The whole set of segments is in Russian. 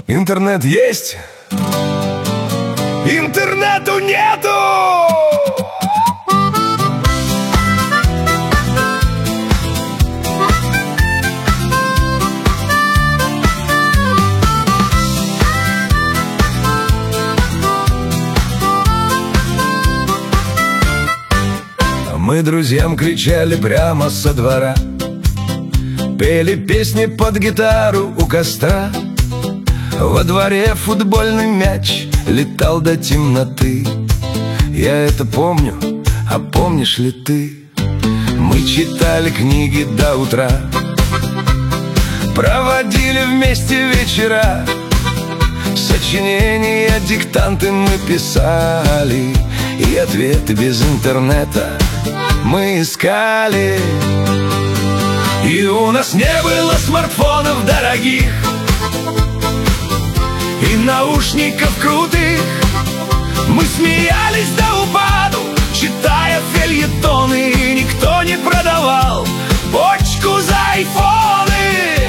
Интернет есть, интернету нету. Мы друзьям кричали прямо со двора, пели песни под гитару у костра. Во дворе футбольный мяч летал до темноты. Я это помню, а помнишь ли ты? Мы читали книги до утра, проводили вместе вечера. Сочинения, диктанты мы писали, и ответы без интернета мы искали. И у нас не было смартфонов дорогих и наушников крутых. Мы смеялись до упаду, читая фельетоны, и никто не продавал почку за айфоны.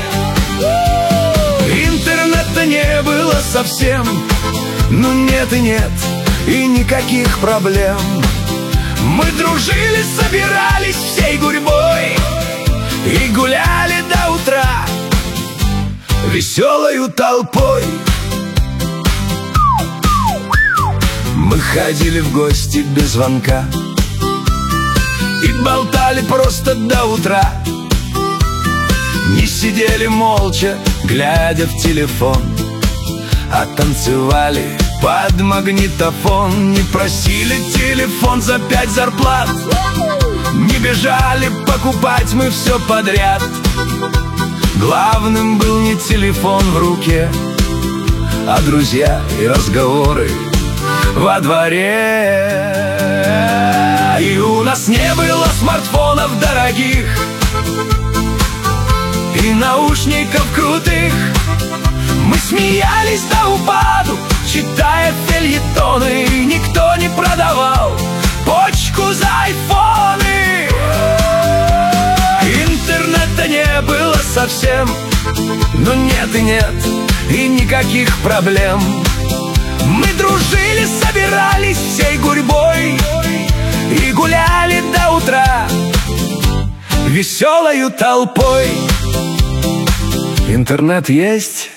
Интернета не было совсем, ну нет и нет, и никаких проблем. Мы дружили, собирались всей гурьбой и гуляли до утра веселою толпой. Мы ходили в гости без звонка и болтали просто до утра. Не сидели молча, глядя в телефон, а танцевали под магнитофон. Не просили телефон за 5 зарплат, не бежали покупать мы все подряд. Главным был не телефон в руке, а друзья и разговоры во дворе. И у нас не было смартфонов дорогих и наушников крутых. Мы смеялись до упаду, читая фельетоны, и никто не продавал почку за айфоны. Интернета не было совсем, но нет и нет, и никаких проблем. Мы дружили, собирались всей гурьбой и гуляли до утра веселою толпой. Интернет есть,